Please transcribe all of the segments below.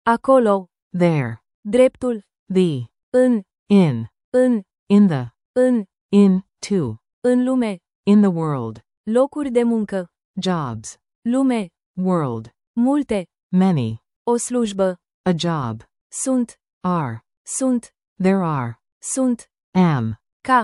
acolo, there, dreptul, the, în, in, în, the, în, into, în lume, in the world, locuri de muncă, jobs, lume, world, multe, many, o slujbă, a job, sunt, are, there are, sunt, am, ca,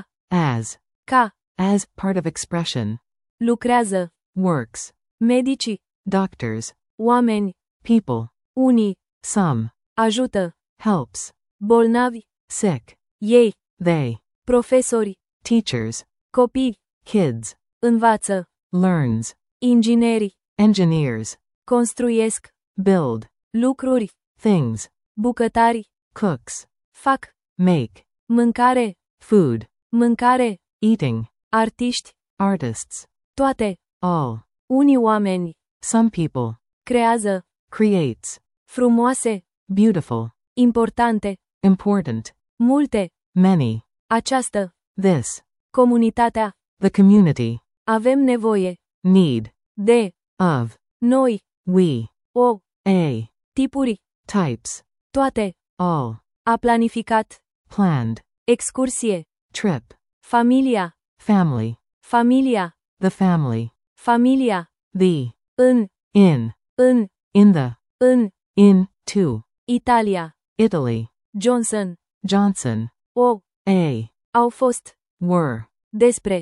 as part of expression, lucrează, works, medicii, doctors, oameni, people, unii, some, ajută, helps, bolnavi, sick, ei, they, profesori, teachers, copii, kids, învață, learns, inginerii, engineers, construiesc, build, lucruri, things, bucătari, cooks, fac, make, mâncare, food, mâncare, eating, artiști, artists, toate, all, unii oameni, some people, creează, creates, frumoase, beautiful, importante, important, multe, many, această, this, comunitatea, the community, avem nevoie, need, de, of, noi, we, o, a, tipuri, types, toate, all, a planificat, planned, excursie, trip, familia, family, familia, the family, familia, the, în, in, în, the, în, into, Italia, Italy, Johnson, Johnson, o, a, au fost, were, despre,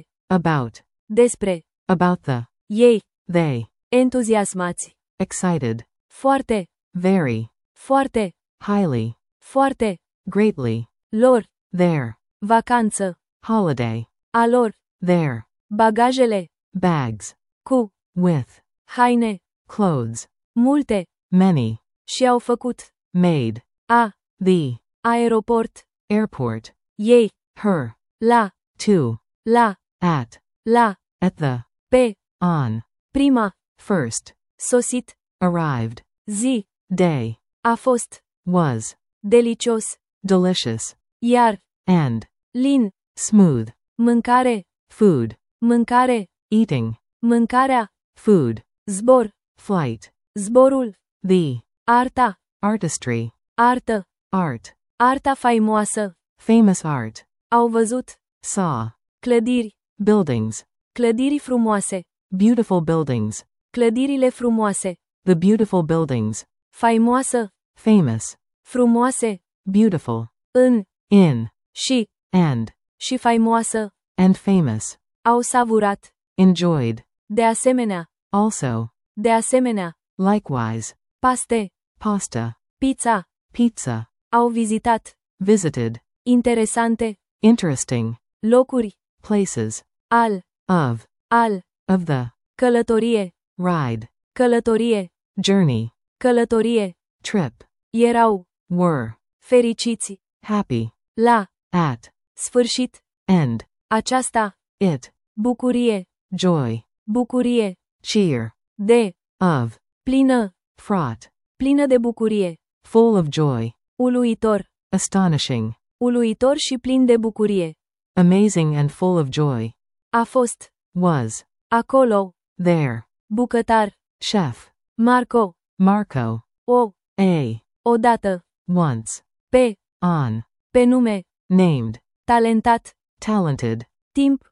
about the, ei, they, entuziasmați, excited, foarte, very, foarte, highly, foarte, greatly, lor, their, vacanță, holiday, a lor, their, bagajele, bags, cu, with, haine, clothes, multe, many, și au făcut, made, a, the, aeroport, airport, ei, her, la, to, la, at the, pe, on, prima, first, sosit, arrived, zi, day, a fost, was, delicios, delicious, iar, and, lin, smooth, mâncare, food, mâncare, eating, mâncarea, food, zbor, flight, zborul, the, arta, artistry, artă, art, arta faimoasă, famous art, au văzut, saw, clădiri, buildings, clădiri frumoase, beautiful buildings, clădirile frumoase, the beautiful buildings, faimoasă, famous, frumoase, beautiful, în, in, and, și faimoasă, and famous, au savurat, enjoyed, de asemenea, also, de asemenea, likewise, paste, pasta, pizza, pizza, au vizitat, visited, interesante, interesting, locuri, places, al, of the, călătorie, ride, călătorie, journey, călătorie, trip, erau, were, fericiți, happy, la, at, sfârșit, end, aceasta, it, bucurie, joy, bucurie, cheer, de, of, plină, fraught, plină de bucurie, full of joy, uluitor, astonishing, uluitor și plin de bucurie, amazing and full of joy, a fost, was, acolo, there, bucătar, chef, Marco, o, a, odată, once, pe, on, pe nume, named, talentat, talented, timp,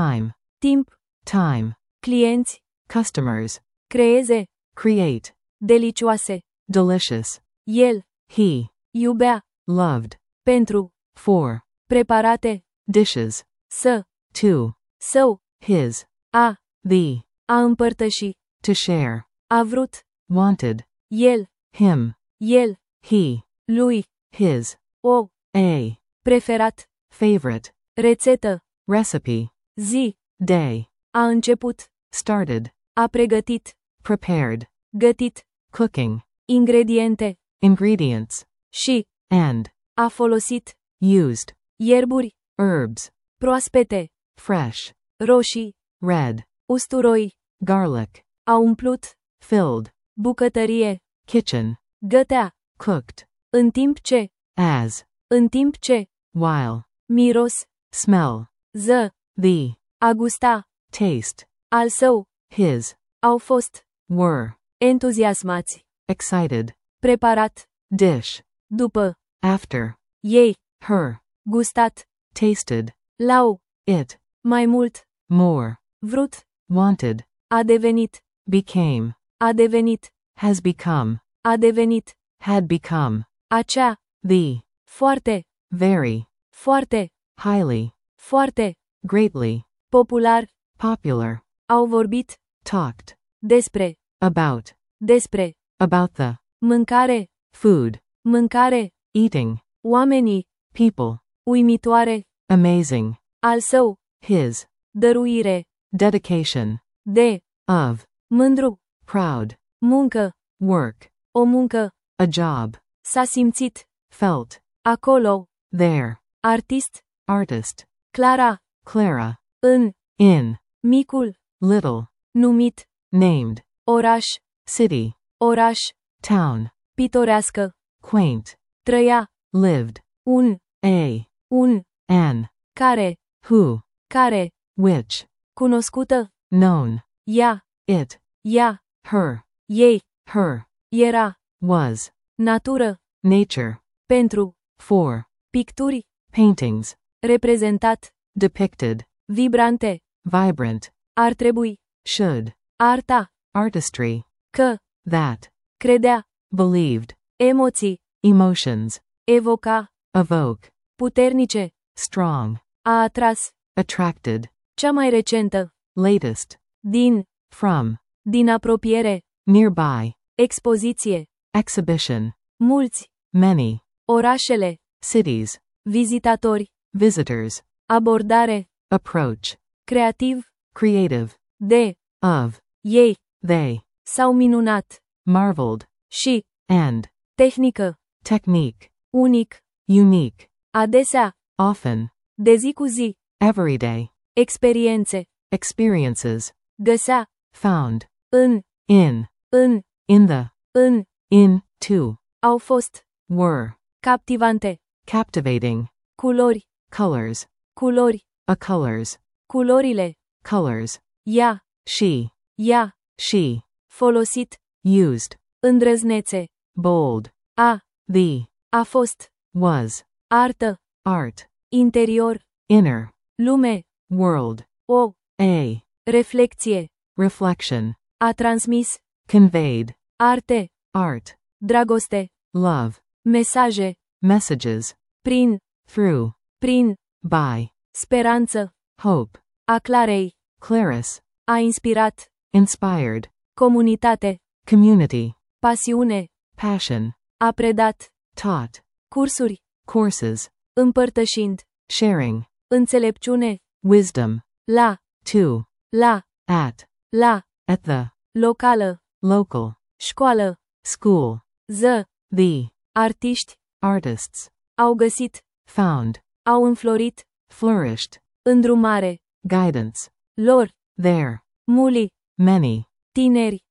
time, clienți, customers, creeze, create, delicioase, delicious, el, he, iubea, loved, pentru, for, preparate, dishes, să, to, său, his, a, the, a împărtăși, to share, a vrut, wanted, el, him, el, he, lui, his, o, a, preferat, favorite, rețetă, recipe, zi, day, a început, started, a pregătit, prepared, gătit, cooking, ingrediente, ingredients, și, and, a folosit, used, ierburi, herbs, proaspete, fresh, roșii, red, usturoi, garlic, a umplut, filled, bucătărie, kitchen, gătea, cooked, în timp ce, în timp ce, while, miros, smell, ză, the, a gusta, taste, al său, his, au fost, were, entuziasmați, excited, preparat, dish, după, after, ei, her, gustat, tasted, l-au, it, mai mult, more, vrut, wanted, a devenit, became, a devenit, has become, a devenit, had become, acea, the, foarte, very, foarte, highly, foarte, greatly, popular, popular, au vorbit, talked, despre, about the, mâncare, food, mâncare, eating, oamenii, people, uimitoare, amazing, al său, his, dăruire, dedication, de, of, mândru, proud, muncă, work, o muncă, a job, s-a simțit, felt, acolo, there, artist, artist, Clara, Clara, în, in, micul, little, numit, named, oraș, city, oraș, town, pitorească, quaint, trăia, lived, un, an, care, who, which, cunoscută, known, ea, it, her, ei, her, era, was, natură, nature, pentru, for, picturi, paintings, reprezentat, depicted, vibrante, vibrant, ar trebui, should, arta, artistry, că, that, credea, believed, emoții, emotions, evoca, evoke, puternice, strong, a atras, attracted, cea mai recentă, latest, din apropiere, nearby, expoziție, exhibition, mulți, many, orașele, cities, vizitatori, visitors, abordare, approach, creativ, creative, de, of, ei, they, s-au minunat, marveled, și, and, tehnică, technique, unic, unique, adesea, often, de zi cu zi, everyday, experiențe, experiences, găsea, found, în, in, în, in the, în, into, au fost, were, captivante, captivating, culori, colors, culori, a colors, culorile, colors, ea, she, folosit, used, îndrăznețe, bold, a, the, a fost, was, artă, art, interior, inner, lume, world, o, a, reflecție, reflection, a transmis, conveyed, arte, art, dragoste, love, mesaje, messages, prin, through, by, speranță, hope, a Clarei, Claris, a inspirat, inspired, comunitate, community, pasiune, passion, a predat, taught, cursuri, courses, împărtășind, sharing, înțelepciune, wisdom, la, to, la, at the, locală, local, școală, school, the, artiști, artists, au găsit, found, au înflorit, flourished, îndrumare, guidance, lor, there, muli, many, tineri,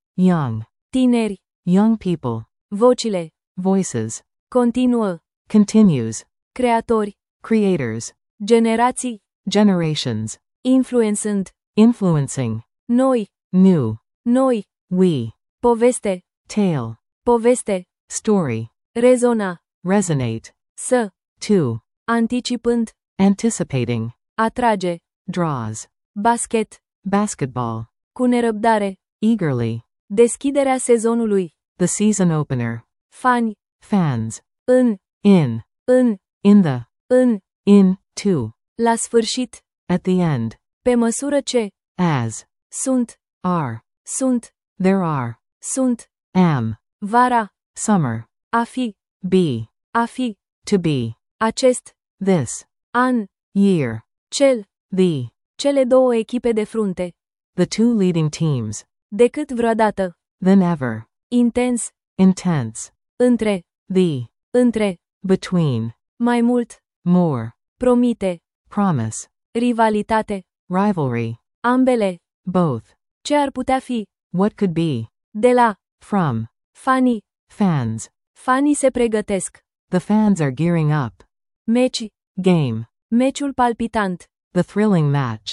young people, vocile, voices, continuă, continues, creatori, creators, generații, generations, influențând, influencing, noi, new, we, poveste, tale, poveste, story, rezona, resonate, să, to, anticipând, anticipating, atrage, draws, basket, basketball, cu nerăbdare, eagerly, deschiderea sezonului, the season opener, fani, fans, în, in the, to, la sfârșit, at the end, pe măsură ce, as, sunt, sunt, there are, sunt, am, vara, summer, a fi, be, to be, acest, this, an, year, cel, cele două echipe de frunte, the two leading teams, decât vreodată, than ever, intens, intense, între, between, mai mult, more, promite, promise, rivalitate, rivalry, ambele, both, ce ar putea fi, what could be, de la, from, fanii, fans, se pregătesc, the fans are gearing up, meci, game, meciul palpitant, the thrilling match,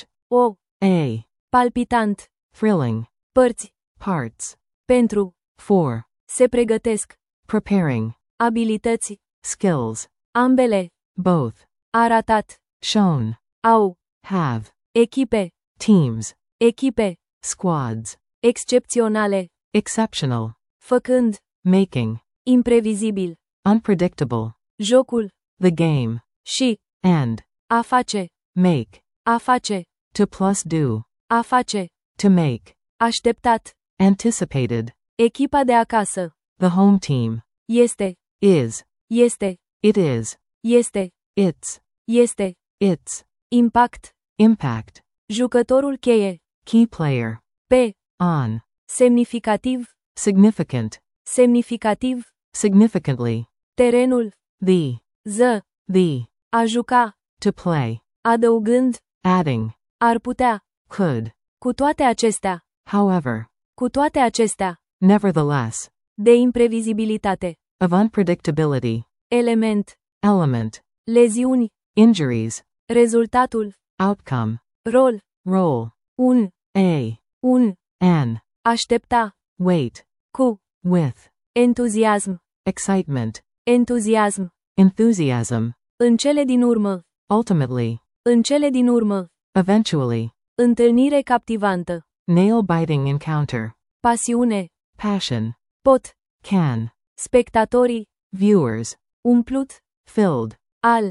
palpitant, thrilling, părți, parts, pentru, for, se pregătesc, preparing, abilități, skills, ambele, both, arătat, shown, au, have, echipe, teams, echipe, squads, excepționale, exceptional, făcând, making, imprevizibil, unpredictable, jocul, the game, și, and, a face, make, a face, to plus do, a face, to make, așteptat, anticipated, echipa de acasă, the home team, este, is, este, it is, este, its, este, its, impact, impact, jucătorul cheie, key player, pe, on, semnificativ, significant, semnificativ, significantly, terenul, the, the, a juca, to play, adăugând, adding, ar putea, could, cu toate acestea, however, cu toate acestea, nevertheless, de imprevizibilitate, of unpredictability, element, element, leziuni, injuries, rezultatul, outcome, rol, role, un, an, aștepta, wait, cu, with, entuziasm, excitement, entuziasm, enthusiasm, în cele din urmă, ultimately, în cele din urmă, eventually, întâlnire captivantă, nail-biting encounter, pasiune, passion, pot, can, spectatorii, viewers, umplut, filled, al,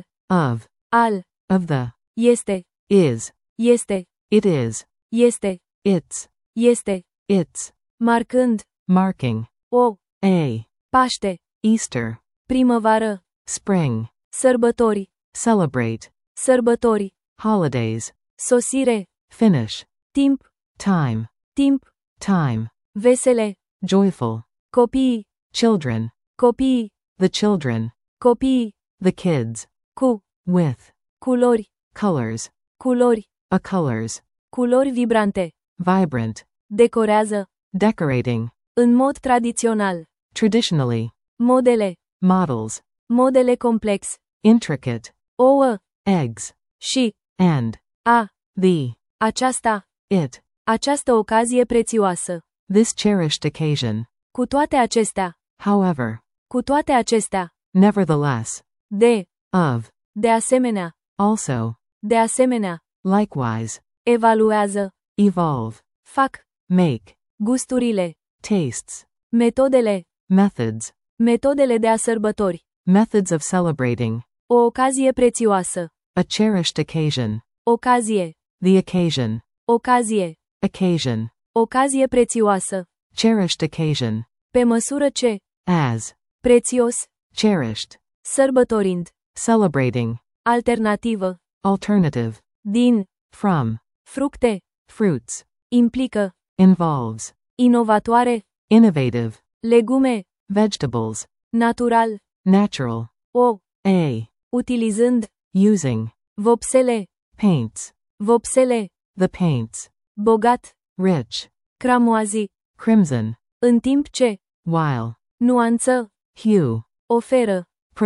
of the, este, is, este, it is, este, its, este, its, marcând, marking, o, a, Paște, Easter, primăvară, spring, sărbători, celebrate, sărbători, holidays, sosire, finish, timp, time, vesele, joyful, copiii, children, copiii, the children, copiii, the kids, cu, with, culori, colors, culori, a colors, culori vibrante, vibrant, decorează, decorating, în mod tradițional, traditionally, modele, models, complex, intricate, ouă, eggs, și, and, a, the, aceasta, it, această ocazie prețioasă, this cherished occasion, cu toate acestea, however, cu toate acestea, nevertheless, de also, de asemenea, likewise, evaluează, evolve, fac, make, gusturile, tastes, metodele, methods de a sărbători, of celebrating, o ocazie prețioasă, a cherished occasion, ocazie, the occasion, ocazie prețioasă, cherished occasion, pe măsură ce, as, prețios, cherished, sărbătorind, celebrating, alternativă, alternative, din, from, fructe, fruits, implică, involves, inovatoare, innovative, legume, vegetables, natural, natural, o, a, utilizând, using, vopsele, paints, the paints, bogat, rich, cramoazi, crimson, în timp ce, while, nuanță, hue, oferă,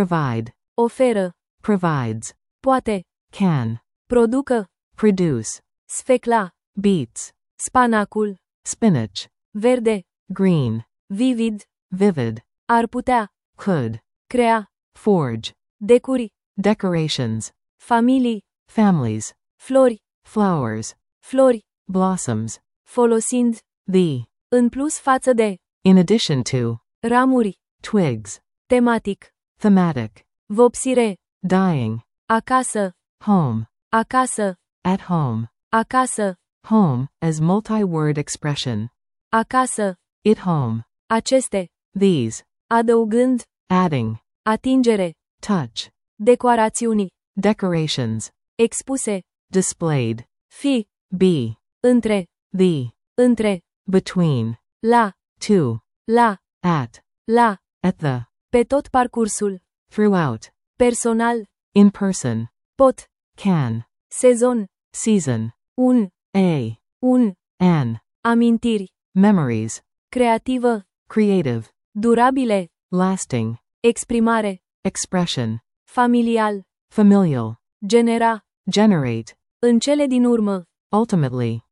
provides, poate, can, producă, produce, sfecla, beets, spanacul, spinach, verde, green, vivid, vivid, ar putea, could, crea, forge, decuri, decorations, familii, families, flori, flowers, blossoms, folosind, the, în plus față de, in addition to, ramuri, twigs, tematic, thematic, vopsire, dying, acasă, home, at home, as multi-word expression, acasă, it home, aceste, these, adăugând, adding, atingere, touch, decorațiuni, decorations, expuse, displayed, fi, be, între, between, la, to, at the, pe tot parcursul, throughout, personal, in person, pot, can, sezon, season, un, an, amintiri, memories, creativă, creative, durabile, lasting, exprimare, expression, familial, familial, generate, în cele din urmă, ultimately,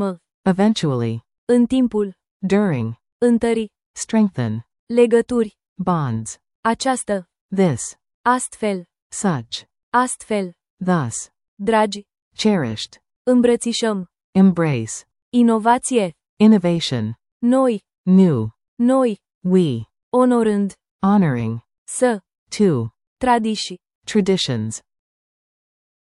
eventually, în timpul, during, întări, strengthen, legături, Bonds. Această. This. Astfel. Such. Astfel. Thus. Dragi. Cherished. Îmbrățișăm. Embrace. Inovație. Innovation. Noi. New. Noi. We. Onorând. Honoring. Să. To. Tradiși. Traditions.